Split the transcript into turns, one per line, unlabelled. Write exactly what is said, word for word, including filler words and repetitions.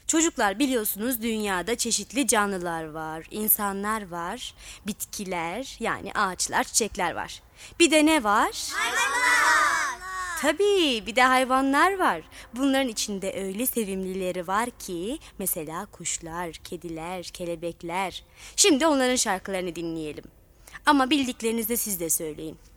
Çocuklar biliyorsunuz dünyada çeşitli canlılar var, insanlar var, bitkiler yani ağaçlar, çiçekler var. Bir de ne var?
Hayvanlar.
Tabii bir de hayvanlar var. Bunların içinde öyle sevimlileri var ki mesela kuşlar, kediler, kelebekler. Şimdi onların şarkılarını dinleyelim. Ama bildiklerinizi siz de söyleyin.